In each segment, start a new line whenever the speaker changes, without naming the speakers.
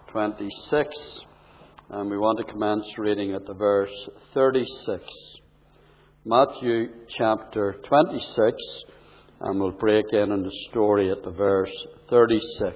26. And we want to commence reading at the verse 36. Matthew chapter 26. And we'll break in on the story at the verse 36.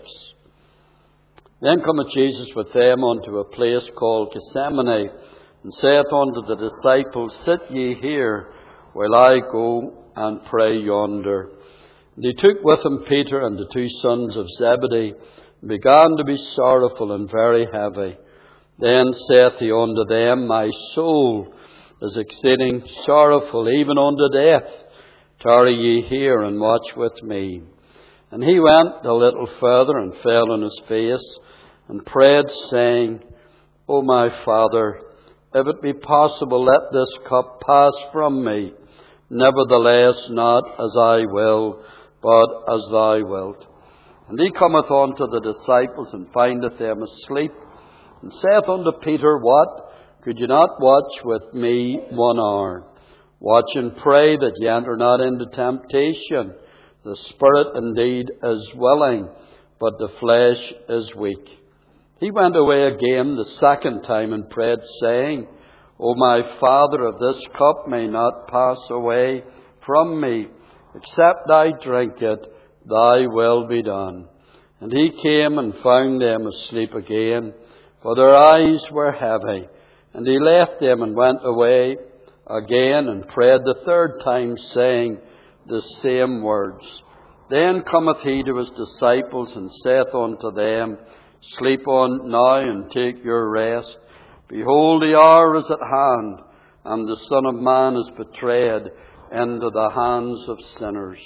Then cometh Jesus with them unto a place called Gethsemane, and saith unto the disciples, Sit ye here, while I go and pray yonder. And he took with him Peter and the two sons of Zebedee, and began to be sorrowful and very heavy. Then saith he unto them, My soul is exceeding sorrowful, even unto death. Tarry ye here, and watch with me. And he went a little further, and fell on his face, and prayed, saying, O my Father, if it be possible, let this cup pass from me. Nevertheless, not as I will, but as thou wilt. And he cometh unto the disciples, and findeth them asleep, and saith unto Peter, What? Could you not watch with me 1 hour? Watch and pray that ye enter not into temptation. The spirit indeed is willing, but the flesh is weak. He went away again the second time, and prayed, saying, O my Father, if this cup may not pass away from me, except I drink it, thy will be done. And he came and found them asleep again, for their eyes were heavy. And he left them and went away again, and prayed the third time, saying the same words. Then cometh he to his disciples, and saith unto them, Sleep on now, and take your rest. Behold, the hour is at hand, and the Son of Man is betrayed into the hands of sinners.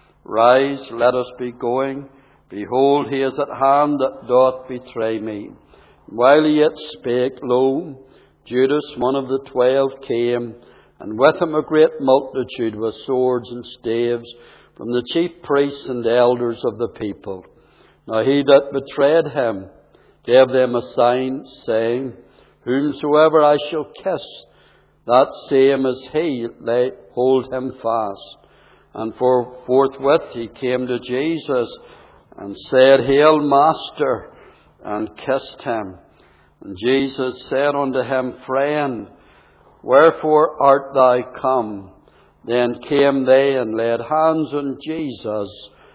Rise, let us be going. Behold, he is at hand that doth betray me. While he yet spake, lo, Judas, one of the 12, came, and with him a great multitude with swords and staves, from the chief priests and elders of the people. Now he that betrayed him gave them a sign, saying, Whomsoever I shall kiss, that same is he, hold him fast. And forthwith he came to Jesus, and said, Hail, Master, and kissed him. And Jesus said unto him, Friend, wherefore art thou come? Then came they and laid hands on Jesus,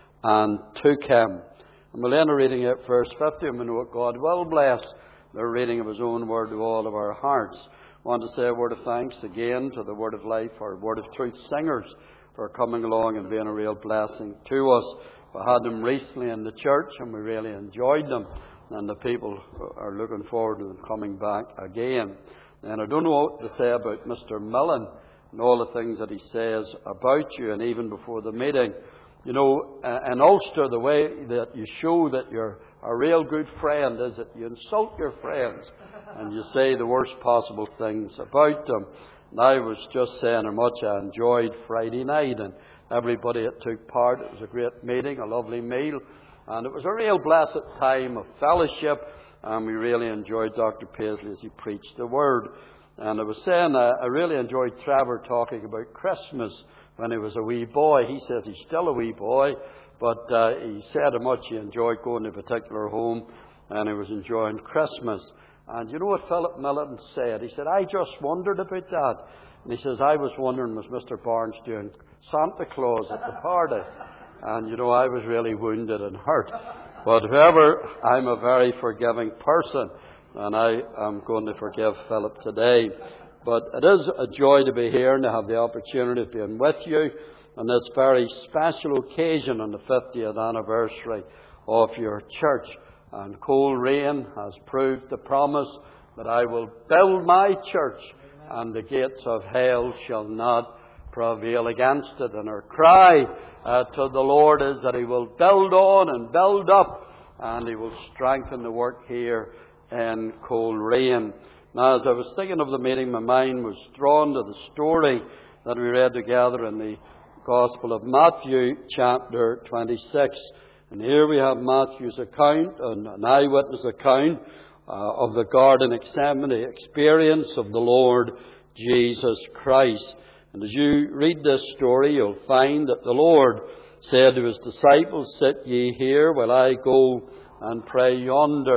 and took him. And we'll end a reading at verse 50, and we know what God will bless the reading of His own word to all of our hearts. I want to say a word of thanks again to the Word of Life, our Word of Truth singers, for coming along and being a real blessing to us. We had them recently in the church, and we really enjoyed them, and the people are looking forward to them coming back again. And I don't know what to say about Mr. Millen and all the things that he says about you, and even before the meeting. You know, in Ulster, the way that you show that you're a real good friend is that you insult your friends and you say the worst possible things about them. And I was just saying how much I enjoyed Friday night, and everybody that took part. It was a great meeting, a lovely meal, and it was a real blessed time of fellowship, and we really enjoyed Dr. Paisley as he preached the Word. And I was saying I really enjoyed Trevor talking about Christmas when he was a wee boy. He says he's still a wee boy, but he said how much he enjoyed going to a particular home, and he was enjoying Christmas. And you know what Philip Millen said? He said, I just wondered about that. And he says, I was wondering, was Mr. Barnes doing Santa Claus at the party? And you know, I was really wounded and hurt. But however, I'm a very forgiving person, and I am going to forgive Philip today. But it is a joy to be here and to have the opportunity of being with you on this very special occasion on the 50th anniversary of your church. And Coleraine has proved the promise that I will build my church, and the gates of hell shall not prevail against it. And our cry to the Lord is that He will build on and build up, and He will strengthen the work here in Coleraine. Now, as I was thinking of the meeting, my mind was drawn to the story that we read together in the Gospel of Matthew, chapter 26. And here we have Matthew's account, an eyewitness account of the Garden of Gethsemane experience of the Lord Jesus Christ. And as you read this story, you'll find that the Lord said to His disciples, Sit ye here while I go and pray yonder.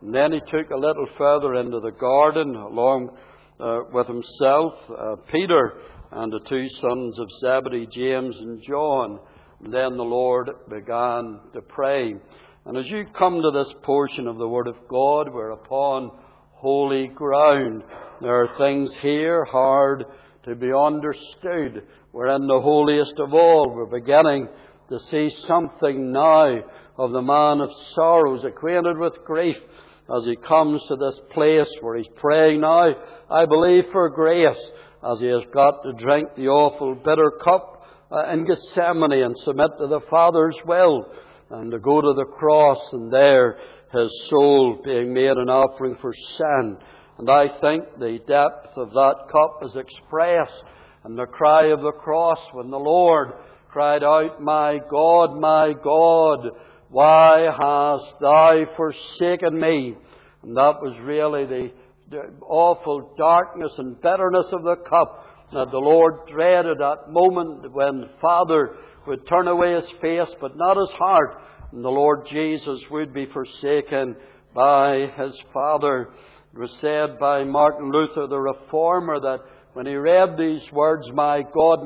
And then he took a little further into the garden along with himself, Peter and the two sons of Zebedee, James and John. And then the Lord began to pray. And as you come to this portion of the Word of God, we're upon holy ground. There are things here hard to be understood. We're in the holiest of all. We're beginning to see something now of the man of sorrows, acquainted with grief, as he comes to this place where he's praying now, I believe, for grace, as he has got to drink the awful bitter cup in Gethsemane and submit to the Father's will, and to go to the cross, and there his soul being made an offering for sin. And I think the depth of that cup is expressed in the cry of the cross when the Lord cried out, my God, why hast thou forsaken me? And that was really the awful darkness and bitterness of the cup that the Lord dreaded, that moment when the Father would turn away His face, but not His heart, and the Lord Jesus would be forsaken by His Father. It was said by Martin Luther, the Reformer, that when he read these words, my God,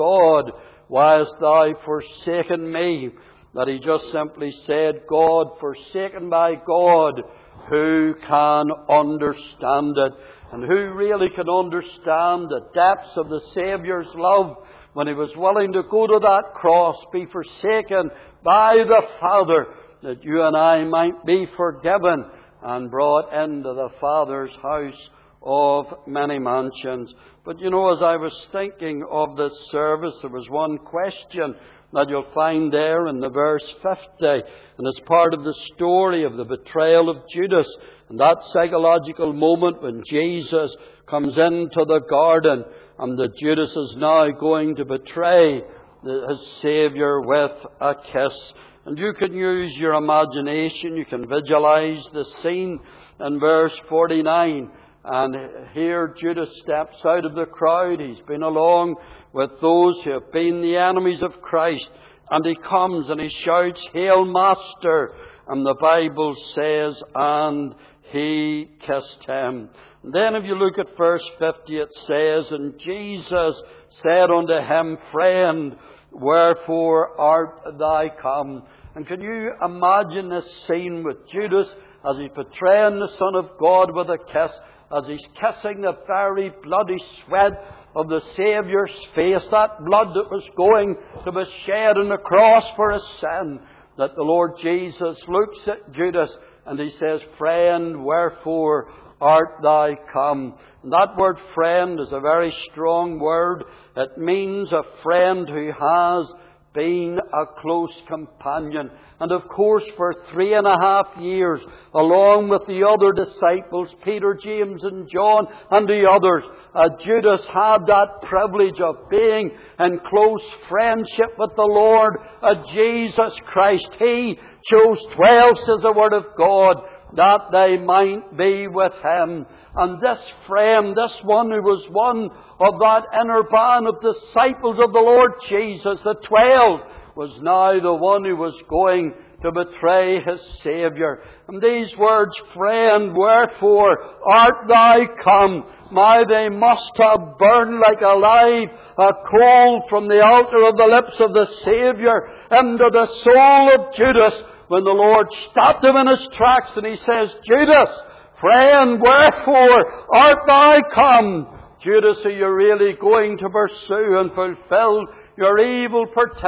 why hast thou forsaken me? That he just simply said, God, forsaken by God, who can understand it? And who really can understand the depths of the Saviour's love when He was willing to go to that cross, be forsaken by the Father, that you and I might be forgiven and brought into the Father's house of many mansions. But you know, as I was thinking of this service, there was one question that you'll find there in the verse 50. And it's part of the story of the betrayal of Judas. And that psychological moment when Jesus comes into the garden and that Judas is now going to betray his Saviour with a kiss. And you can use your imagination. You can visualize the scene in verse 49. And here Judas steps out of the crowd. He's been along with those who have been the enemies of Christ. And he comes and he shouts, Hail, Master! And the Bible says, and he kissed him. And then if you look at verse 50, it says, And Jesus said unto him, Friend, wherefore art thou come? And can you imagine this scene with Judas as he's betraying the Son of God with a kiss, as he's kissing the very bloody sweat of the Saviour's face, that blood that was going to be shed on the cross for his sin, that the Lord Jesus looks at Judas and he says, Friend, wherefore art thou come? And that word friend is a very strong word. It means a friend who has been a close companion. And of course, for 3.5 years, along with the other disciples, Peter, James and John and the others, Judas had that privilege of being in close friendship with the Lord Jesus Christ. He chose 12, says the Word of God, that they might be with Him. And this friend, this one who was one of that inner band of disciples of the Lord Jesus, the 12, was now the one who was going to betray His Saviour. And these words, Friend, wherefore art thou come? My, they must have burned like a live coal from the altar of the lips of the Saviour into the soul of Judas, when the Lord stopped him in his tracks and He says, Judas, friend, wherefore art thou come? Judas, are you really going to pursue and fulfill your evil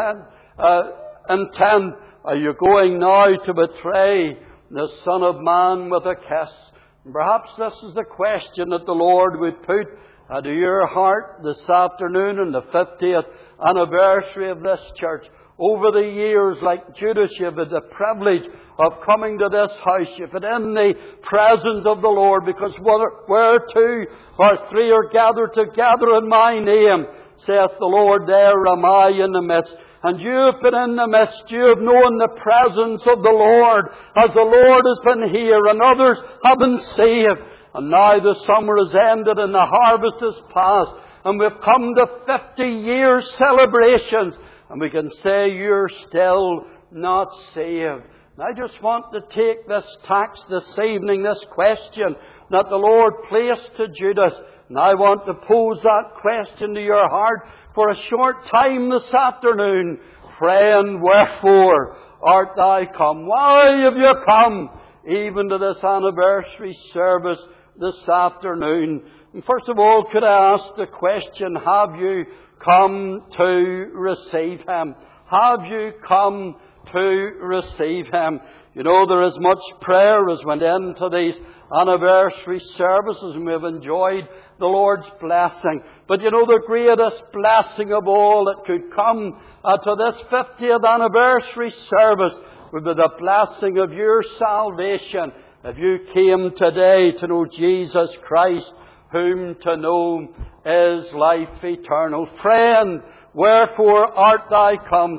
intent? Are you going now to betray the Son of Man with a kiss? And perhaps this is the question that the Lord would put to your heart this afternoon on the 50th anniversary of this church. Over the years, like Judas, you've had the privilege of coming to this house. You've been in the presence of the Lord, because where 2 or 3 are gathered together in my name, saith the Lord, there am I in the midst. And you have been in the midst. You have known the presence of the Lord as the Lord has been here, and others have been saved. And now the summer has ended and the harvest is past, and we've come to 50 years celebrations. And we can say you're still not saved. And I just want to take this text this evening, this question that the Lord placed to Judas. And I want to pose that question to your heart for a short time this afternoon. Friend, wherefore art thou come? Why have you come even to this anniversary service this afternoon? And first of all, could I ask the question, have you come to receive Him? Have you come to receive Him? You know, there is much prayer as went into these anniversary services, and we've enjoyed the Lord's blessing. But you know, the greatest blessing of all that could come to this 50th anniversary service would be the blessing of your salvation. If you came today to know Jesus Christ, whom to know is life eternal. Friend, wherefore art thou come?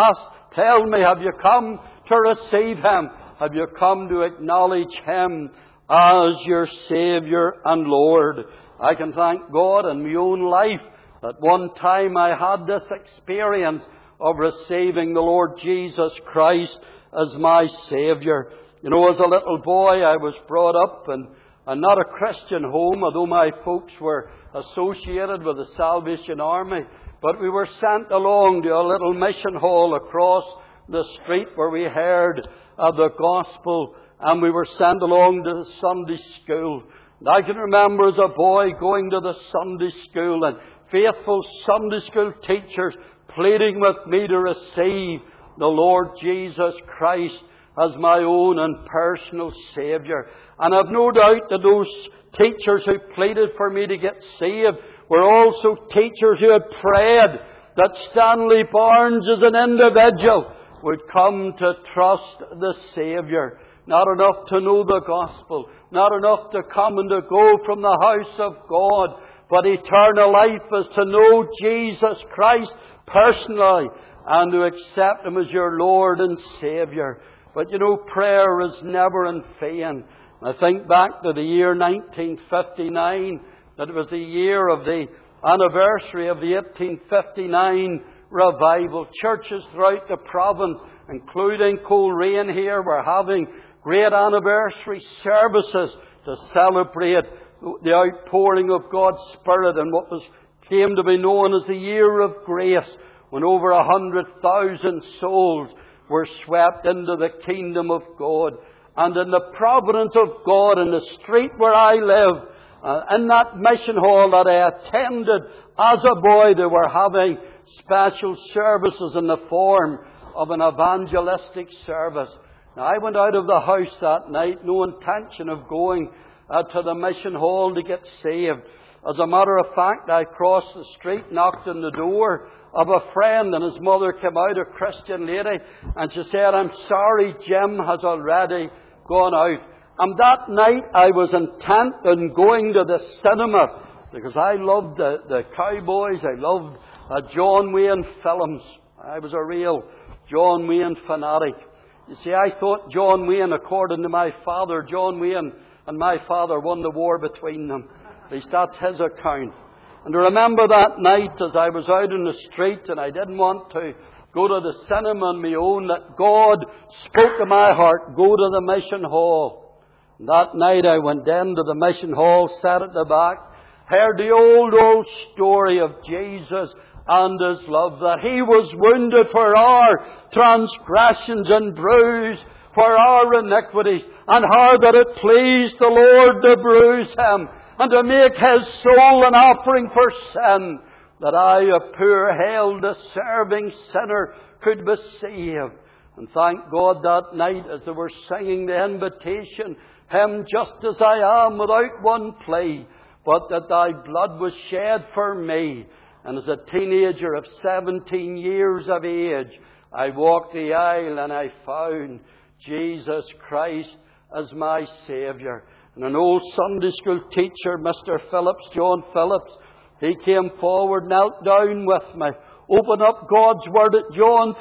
Tell me, have you come to receive Him? Have you come to acknowledge Him as your Saviour and Lord? I can thank God in my own life that one time I had this experience of receiving the Lord Jesus Christ as my Saviour. You know, as a little boy I was brought up in not a Christian home, although my folks were associated with the Salvation Army. But we were sent along to a little mission hall across the street where we heard the gospel, and we were sent along to the Sunday school. And I can remember as a boy going to the Sunday school and faithful Sunday school teachers pleading with me to receive the Lord Jesus Christ as my own and personal Saviour. And I've no doubt that those teachers who pleaded for me to get saved were also teachers who had prayed that Stanley Barnes as an individual would come to trust the Saviour. Not enough to know the gospel, not enough to come and to go from the house of God, but eternal life is to know Jesus Christ personally and to accept Him as your Lord and Saviour. But you know, prayer is never in vain. I think back to the year 1959, that it was the year of the anniversary of the 1859 revival. Churches throughout the province, including Coleraine here, were having great anniversary services to celebrate the outpouring of God's Spirit in what came to be known as the Year of Grace, when over 100,000 souls were swept into the kingdom of God. And in the providence of God, in the street where I live, in that mission hall that I attended as a boy, they were having special services in the form of an evangelistic service. Now, I went out of the house that night, no intention of going to the mission hall to get saved. As a matter of fact, I crossed the street, knocked on the door of a friend, and his mother came out, a Christian lady, and she said, "I'm sorry, Jim has already gone out." And that night I was intent on going to the cinema, because I loved the cowboys, I loved John Wayne films. I was a real John Wayne fanatic. You see, I thought John Wayne, according to my father, John Wayne and my father won the war between them. At least that's his account. And I remember that night as I was out in the street and I didn't want to go to the cinema on my own, that God spoke to my heart, go to the mission hall. And that night I went into the mission hall, sat at the back, heard the old story of Jesus and His love, that He was wounded for our transgressions and bruised for our iniquities, and how that it pleased the Lord to bruise Him and to make His soul an offering for sin, that I, a poor, hell-deserving sinner, could be saved. And thank God that night, as they were singing the invitation hymn, "Just as I am, without one plea, but that Thy blood was shed for me." And as a teenager of 17 years of age, I walked the aisle and I found Jesus Christ as my Saviour. And an old Sunday school teacher, Mr. Phillips, John Phillips, he came forward, knelt down with me, opened up God's Word at John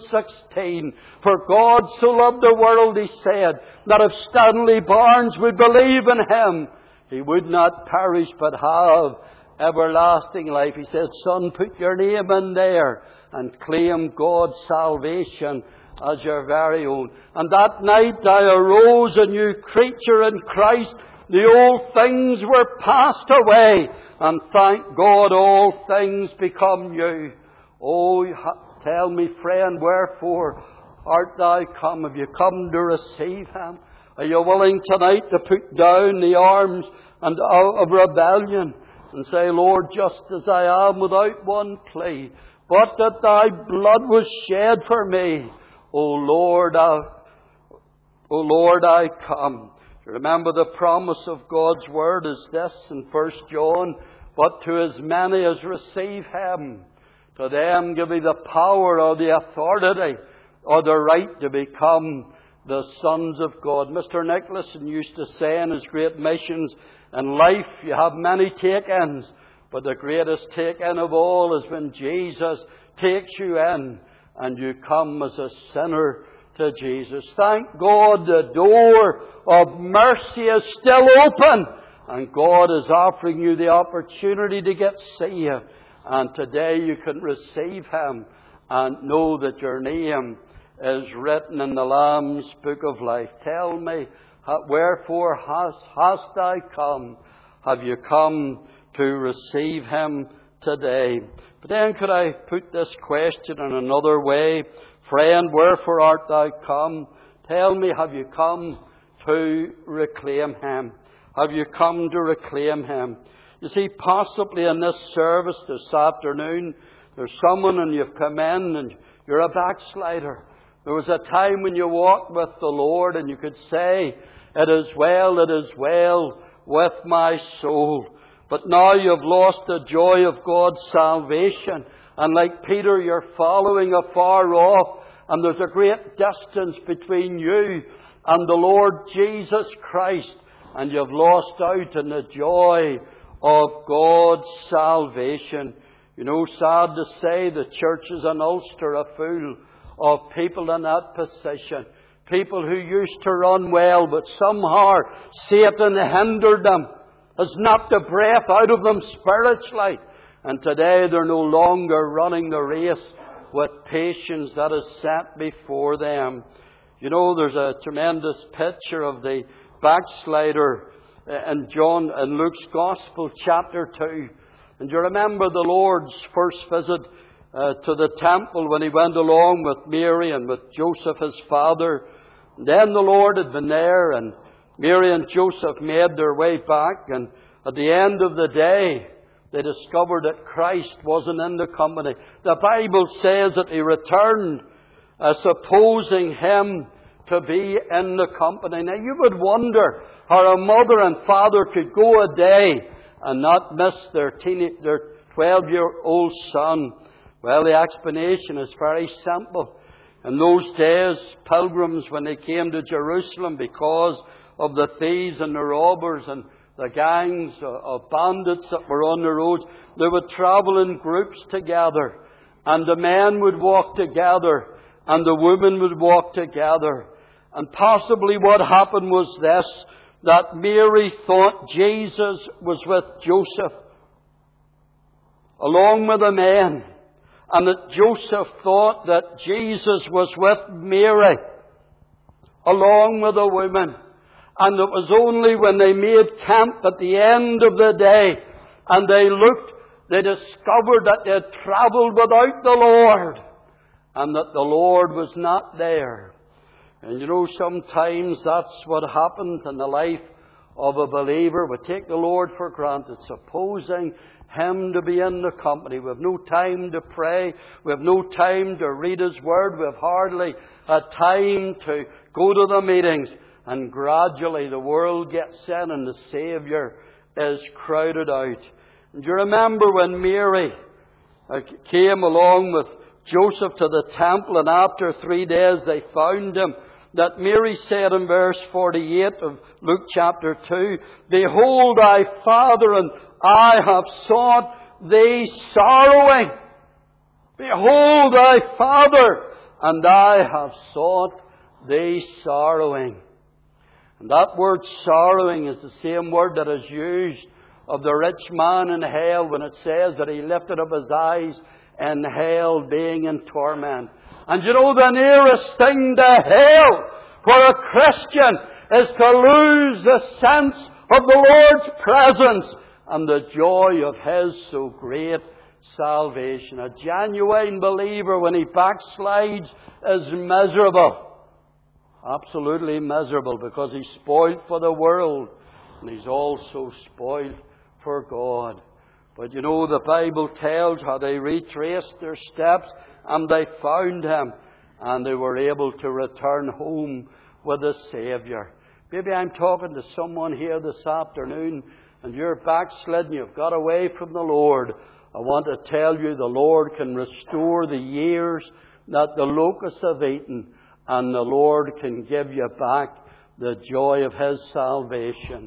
3:16. "For God so loved the world," he said, "that if Stanley Barnes would believe in Him, he would not perish but have everlasting life." He said, "Son, put your name in there and claim God's salvation as your very own. And that night I arose a new creature in Christ. The old things were passed away, and thank God all things become new. Oh, tell me, friend, wherefore art thou come? Have you come to receive Him? Are you willing tonight to put down the arms of rebellion and say, Lord, just as I am, without one plea, but that Thy blood was shed for me, O Lord, I come. Remember, the promise of God's Word is this in 1 John, but to as many as receive Him, to them give He the power or the authority or the right to become the sons of God. Mr. Nicholson used to say in his great missions, in life you have many take-ins, but the greatest take-in of all is when Jesus takes you in and you come as a sinner to Jesus. Thank God the door of mercy is still open, and God is offering you the opportunity to get saved. And today you can receive Him and know that your name is written in the Lamb's Book of Life. Tell me, wherefore hast thou come? Have you come to receive Him today? But then could I put this question in another way? Friend, wherefore art thou come? Tell me, have you come to reclaim Him? Have you come to reclaim Him? You see, possibly in this service this afternoon, there's someone and you've come in and you're a backslider. There was a time when you walked with the Lord and you could say, it is well with my soul. But now you've lost the joy of God's salvation. And like Peter, you're following afar off. And there's a great distance between you and the Lord Jesus Christ. And you've lost out in the joy of God's salvation. You know, sad to say, the churches in Ulster are full of people in that position. People who used to run well, but somehow Satan hindered them, has knocked the breath out of them spiritually. And today they're no longer running the race with patience that is set before them. You know, there's a tremendous picture of the backslider in Luke's Gospel, chapter 2. And you remember the Lord's first visit to the temple when He went along with Mary and with Joseph, His father. And then the Lord had been there, and Mary and Joseph made their way back. And at the end of the day, they discovered that Christ wasn't in the company. The Bible says that He returned, supposing Him to be in the company. Now you would wonder how a mother and father could go a day and not miss their 12-year-old son. Well, the explanation is very simple. In those days, pilgrims, when they came to Jerusalem, because of the thieves and the robbers and the gangs of bandits that were on the roads, they would travel in groups together. And the men would walk together, and the women would walk together. And possibly what happened was this, that Mary thought Jesus was with Joseph, along with the men. And that Joseph thought that Jesus was with Mary, along with the women. And it was only when they made camp at the end of the day, and they looked, they discovered that they had travelled without the Lord, and that the Lord was not there. And you know, sometimes that's what happens in the life of a believer. We take the Lord for granted, supposing Him to be in the company. We have no time to pray. We have no time to read His Word. We have hardly a time to go to the meetings. And gradually the world gets in and the Saviour is crowded out. And you remember when Mary came along with Joseph to the temple, and after 3 days they found Him, that Mary said in verse 48 of Luke chapter 2, Behold thy father, and I have sought thee sorrowing. Behold thy father, and I have sought thee sorrowing. And that word sorrowing is the same word that is used of the rich man in hell when it says that he lifted up his eyes in hell being in torment. And you know, the nearest thing to hell for a Christian is to lose the sense of the Lord's presence and the joy of His so great salvation. A genuine believer, when he backslides, is miserable. Absolutely miserable, because he's spoiled for the world and he's also spoiled for God. But you know, the Bible tells how they retraced their steps and they found Him and they were able to return home with the Saviour. Maybe I'm talking to someone here this afternoon and you're backslidden, you've got away from the Lord. I want to tell you, the Lord can restore the years that the locusts have eaten, and the Lord can give you back the joy of His salvation.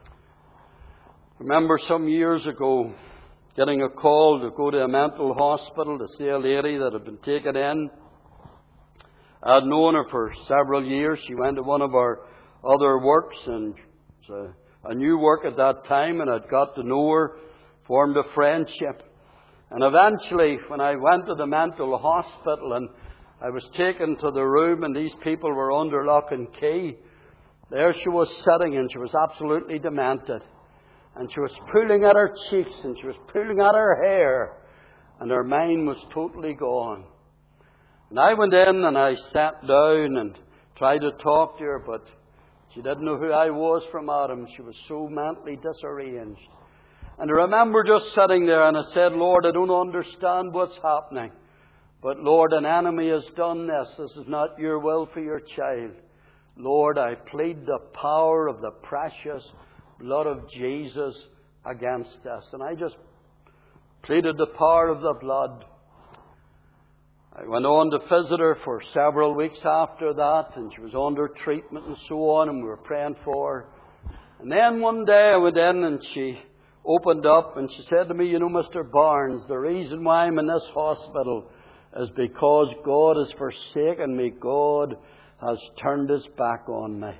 I remember some years ago getting a call to go to a mental hospital to see a lady that had been taken in. I had known her for several years. She went to one of our other works, and it was a new work at that time, and I'd got to know her, formed a friendship. And eventually, when I went to the mental hospital and I was taken to the room and these people were under lock and key, there she was sitting, and she was absolutely demented. And she was pulling at her cheeks and she was pulling at her hair, and her mind was totally gone. And I went in and I sat down and tried to talk to her, but she didn't know who I was from Adam. She was so mentally disarranged. And I remember just sitting there and I said, Lord, I don't understand what's happening. But Lord, an enemy has done this. This is not your will for your child. Lord, I plead the power of the precious blood of Jesus against this. And I just pleaded the power of the blood. I went on to visit her for several weeks after that, and she was under treatment and so on, and we were praying for her. And then one day I went in and she opened up and she said to me, you know, Mr. Barnes, the reason why I'm in this hospital is because God has forsaken me. God has turned His back on me.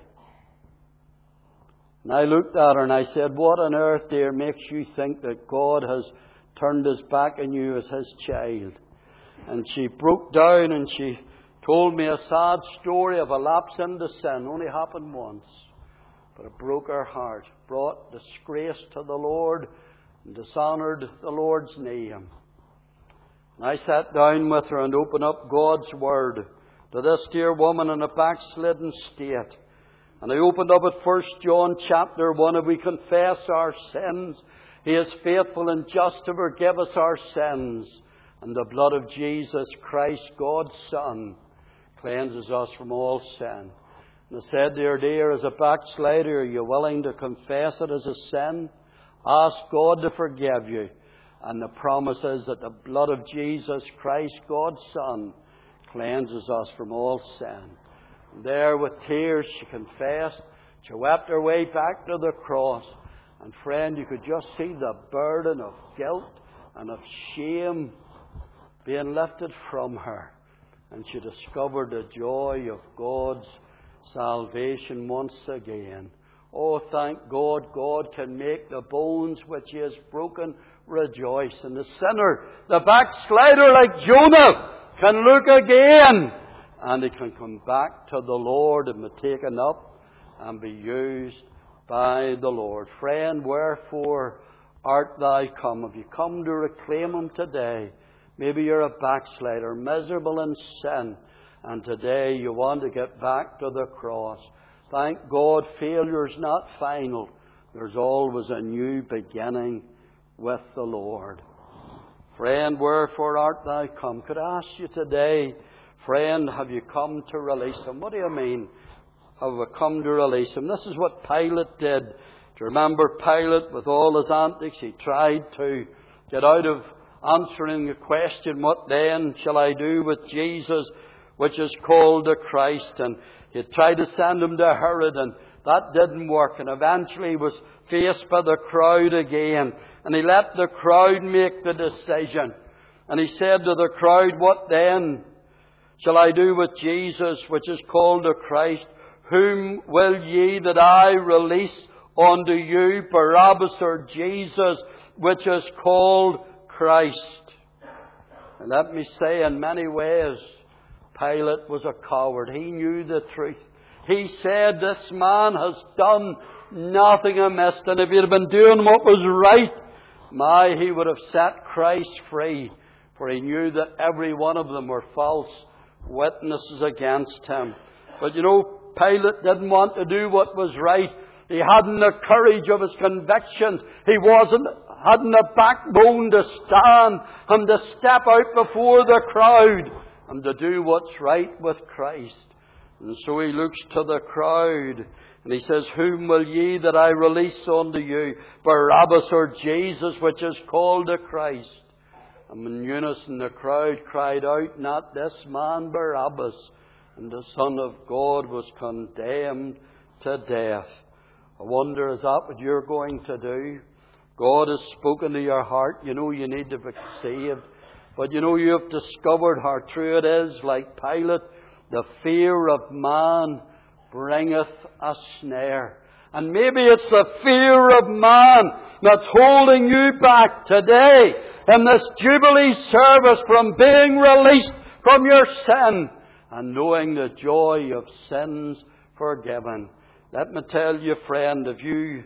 And I looked at her and I said, what on earth, dear, makes you think that God has turned His back on you as His child? And she broke down and she told me a sad story of a lapse into sin. Only happened once. But it broke her heart, brought disgrace to the Lord, and dishonoured the Lord's name. And I sat down with her and opened up God's Word to this dear woman in a backslidden state. And I opened up at 1 John chapter 1. If we confess our sins, He is faithful and just to forgive us our sins. And the blood of Jesus Christ, God's Son, cleanses us from all sin. And I said to her, dear, as a backslider, are you willing to confess it as a sin? Ask God to forgive you. And the promise is that the blood of Jesus Christ, God's Son, cleanses us from all sin. And there with tears she confessed. She wept her way back to the cross. And friend, you could just see the burden of guilt and of shame being lifted from her. And she discovered the joy of God's salvation once again. Oh, thank God, God can make the bones which He has broken rejoice. And the sinner, the backslider like Jonah, can look again. And he can come back to the Lord and be taken up and be used by the Lord. Friend, wherefore art thou come? Have you come to reclaim Him today? Maybe you're a backslider, miserable in sin, and today you want to get back to the cross. Thank God, failure's not final. There's always a new beginning with the Lord. Friend, wherefore art thou come? Could I ask you today, friend, have you come to release Him? What do you mean, have we come to release Him? This is what Pilate did. Do you remember Pilate, with all his antics, he tried to get out of answering the question, what then shall I do with Jesus, which is called the Christ? And he tried to send Him to Herod, and that didn't work. And eventually he was faced by the crowd again. And he let the crowd make the decision. And he said to the crowd, what then shall I do with Jesus, which is called the Christ? Whom will ye that I release unto you, Barabbas or Jesus, which is called Christ? And let me say, in many ways, Pilate was a coward. He knew the truth. He said, this man has done nothing amiss. And if he had been doing what was right, he would have set Christ free. For he knew that every one of them were false witnesses against him. But Pilate didn't want to do what was right. He hadn't the courage of his convictions. He hadn't the backbone to stand and to step out before the crowd and to do what's right with Christ. And so he looks to the crowd and he says, whom will ye that I release unto you, Barabbas or Jesus, which is called the Christ? And in unison the crowd cried out, not this man Barabbas. And the Son of God was condemned to death. I wonder, is that what you're going to do? God has spoken to your heart. You need to be saved. But you have discovered how true it is, like Pilate. The fear of man bringeth a snare. And maybe it's the fear of man that's holding you back today in this Jubilee service from being released from your sin and knowing the joy of sins forgiven. Let me tell you, friend, if you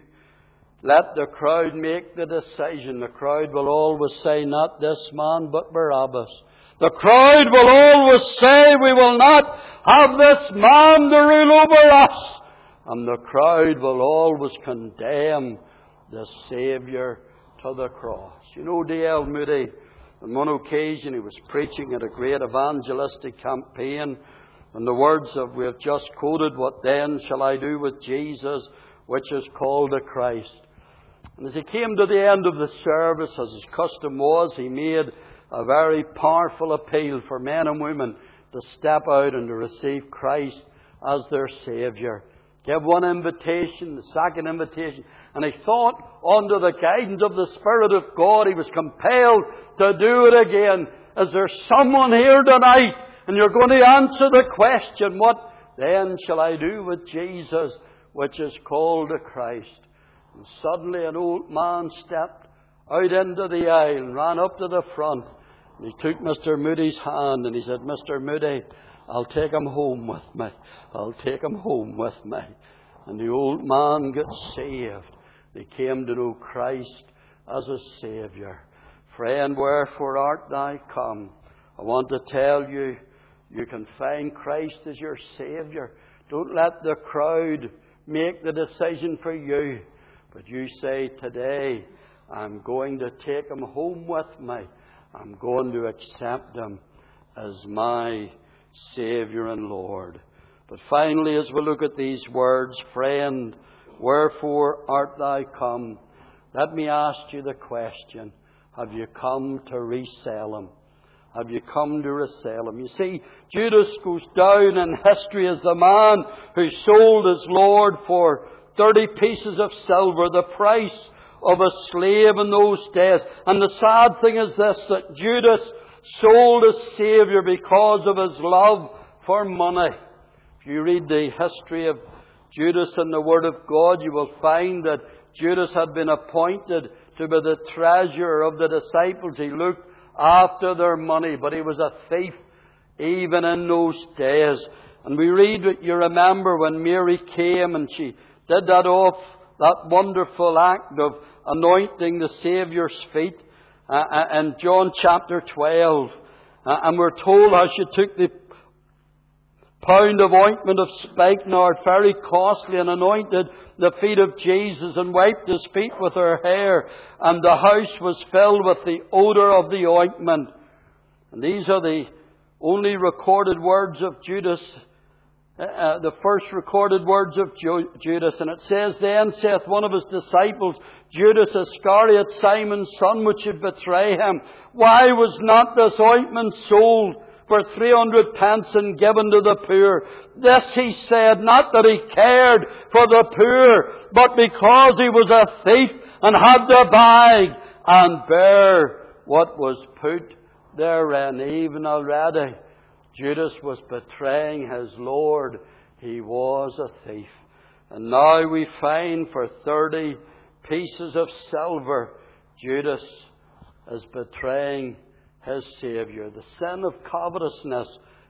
let the crowd make the decision, the crowd will always say, not this man, but Barabbas. The crowd will always say, we will not have this man to rule over us. And the crowd will always condemn the Saviour to the cross. D.L. Moody, on one occasion he was preaching at a great evangelistic campaign, and the words we have just quoted, what then shall I do with Jesus, which is called the Christ? And as he came to the end of the service, as his custom was, he made a very powerful appeal for men and women to step out and to receive Christ as their Saviour. Give one invitation, the second invitation. And he thought, under the guidance of the Spirit of God, he was compelled to do it again. Is there someone here tonight, and you're going to answer the question, what then shall I do with Jesus, which is called the Christ? And suddenly an old man stepped out into the aisle and ran up to the front. And he took Mr. Moody's hand and he said, Mr. Moody, I'll take him home with me. I'll take him home with me. And the old man got saved. They came to know Christ as a Saviour. Friend, wherefore art thou come? I want to tell you, you can find Christ as your Saviour. Don't let the crowd make the decision for you. But you say, today, I'm going to take him home with me. I'm going to accept him as my Saviour and Lord. But finally, as we look at these words, friend, wherefore art thou come? Let me ask you the question, have you come to resell him? Have you come to resell him? You see, Judas goes down in history as the man who sold his Lord for 30 pieces of silver, the price of a slave in those days. And the sad thing is this, that Judas sold his Saviour because of his love for money. If you read the history of Judas in the Word of God, you will find that Judas had been appointed to be the treasurer of the disciples. He looked after their money, but he was a thief even in those days. And we read, you remember when Mary came and she did that wonderful act of anointing the Saviour's feet in John chapter 12. And we're told how she took the pound of ointment of spikenard, very costly, and anointed the feet of Jesus and wiped his feet with her hair. And the house was filled with the odour of the ointment. And these are the only recorded words of Judas, the first recorded words of Judas. And it says, then saith one of his disciples, Judas Iscariot, Simon's son, which should betray him, why was not this ointment sold for 300 pence and given to the poor? This he said, not that he cared for the poor, but because he was a thief and had to bag and bear what was put therein. Even already, Judas was betraying his Lord. He was a thief. And now we find for 30 pieces of silver, Judas is betraying his Saviour. The sin of covetousness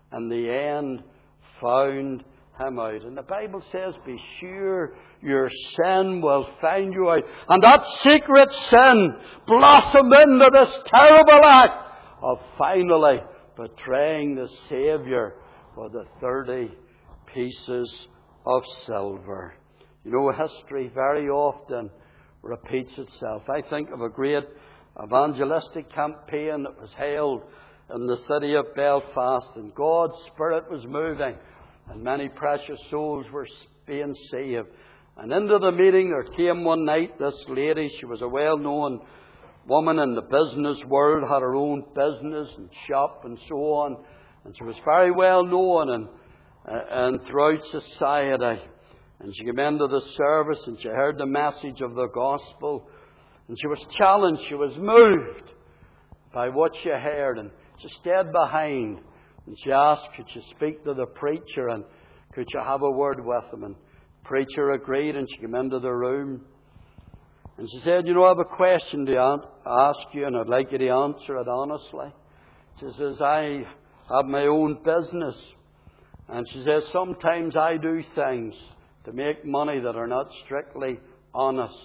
and the end found him out. And the Bible says, be sure your sin will find you out. And that secret sin blossomed into this terrible act of finally betraying the Saviour for the 30 pieces of silver. You know, history very often repeats itself. I think of a great evangelistic campaign that was held in the city of Belfast, and God's Spirit was moving, and many precious souls were being saved. And into the meeting there came one night this lady. She was a well-known woman in the business world, had her own business and shop and so on. And she was very well known and throughout society. And she came into the service and she heard the message of the gospel. And she was challenged, she was moved by what she heard. And she stayed behind. And she asked, could she speak to the preacher and could she have a word with him? And the preacher agreed, and she came into the room. And she said, you know, I have a question to ask you, and I'd like you to answer it honestly. She says, I have my own business. And she says, sometimes I do things to make money that are not strictly honest.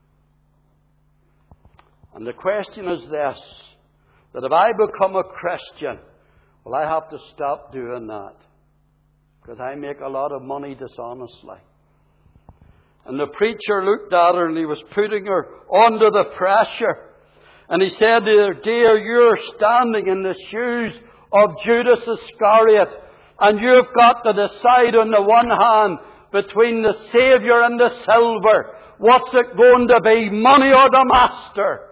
And the question is this, that if I become a Christian, will I have to stop doing that? Because I make a lot of money dishonestly. And the preacher looked at her and he was putting her under the pressure. And he said to her, dear, you're standing in the shoes of Judas Iscariot. And you've got to decide on the one hand between the Saviour and the silver. What's it going to be, money or the master?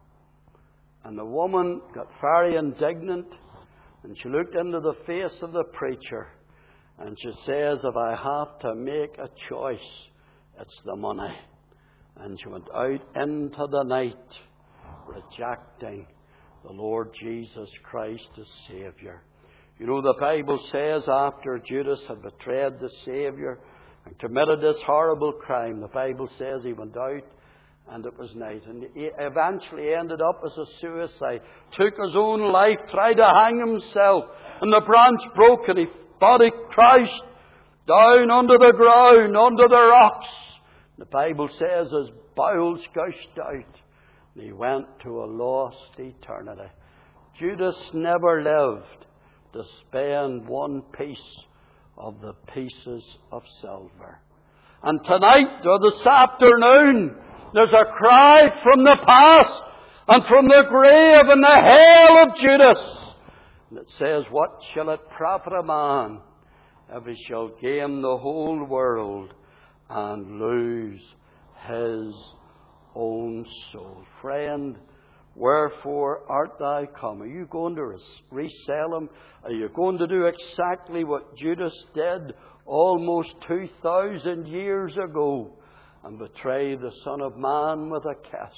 And the woman got very indignant. And she looked into the face of the preacher. And she says, if I have to make a choice, it's the money. And she went out into the night, rejecting the Lord Jesus Christ as Saviour. You know, the Bible says after Judas had betrayed the Saviour and committed this horrible crime, the Bible says he went out and it was night. And he eventually ended up as a suicide. Took his own life, tried to hang himself. And the branch broke and his body crashed down under the ground, under the rocks. The Bible says his bowels gushed out. And he went to a lost eternity. Judas never lived to spend one piece of the pieces of silver. And tonight, or this afternoon, there's a cry from the past and from the grave and the hell of Judas. And it says, what shall it profit a man if he shall gain the whole world and lose his own soul? Friend, wherefore art thou come? Are you going to resell him? Are you going to do exactly what Judas did almost 2,000 years ago and betray the Son of Man with a kiss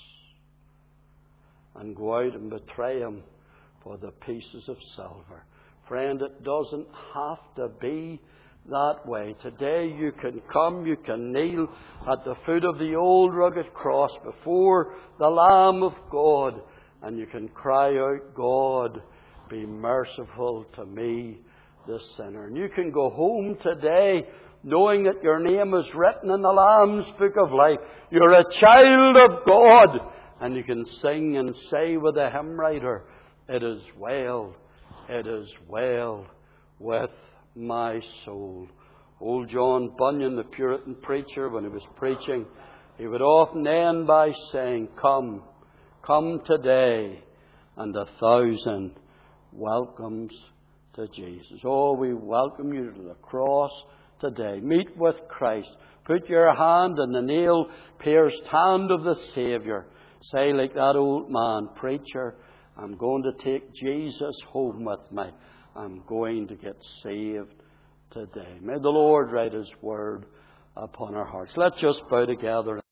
and go out and betray him for the pieces of silver? Friend, it doesn't have to be that way. Today you can come, you can kneel at the foot of the old rugged cross before the Lamb of God, and you can cry out, God, be merciful to me, the sinner. And you can go home today knowing that your name is written in the Lamb's Book of Life. You're a child of God. And you can sing and say with the hymn writer, it is well with my soul. Old John Bunyan, the Puritan preacher, when he was preaching, he would often end by saying, come today, and 1,000 welcomes to Jesus. Oh, we welcome you to the cross today. Meet with Christ. Put your hand in the nail-pierced hand of the Saviour. Say like that old man, preacher, I'm going to take Jesus home with me. I'm going to get saved today. May the Lord write His word upon our hearts. Let's just bow together.